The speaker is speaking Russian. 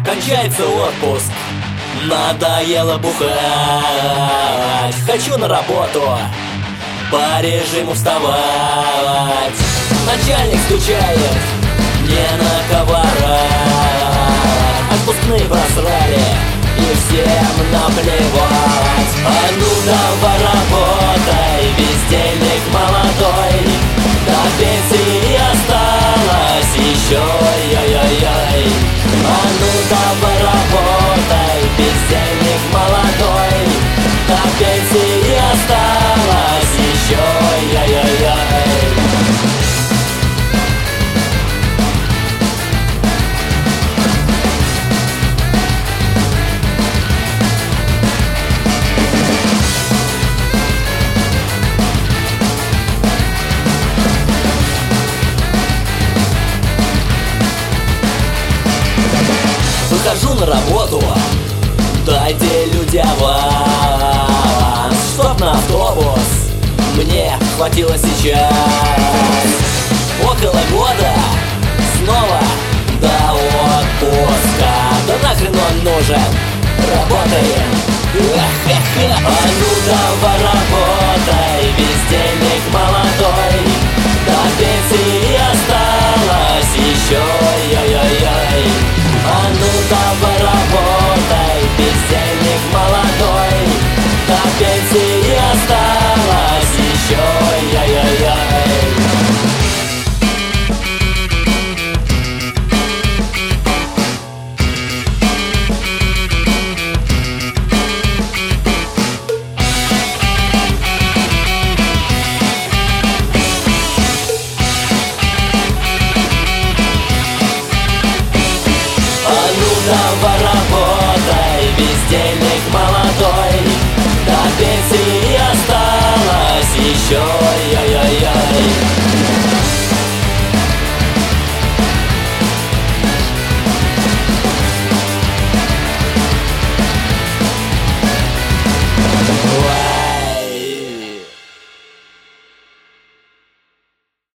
Кончается отпуск, надоело бухать. Хочу на работу, по режиму вставать. Начальник стучает, не на кого орать. Отпускные просрали, и всем наплевать. А ну давай работай, бездельник молодой, до пенсии осталось еще, ой-ой-ой. А ну давай работай, бездельник молодой, до пенсии осталось еще, ой-ой-ой. Выхожу на работу, дайте люди аванс, чтоб на автобус мне хватило сейчас. Около года снова до отпуска. Да нахрен он нужен, работаем. А ну давай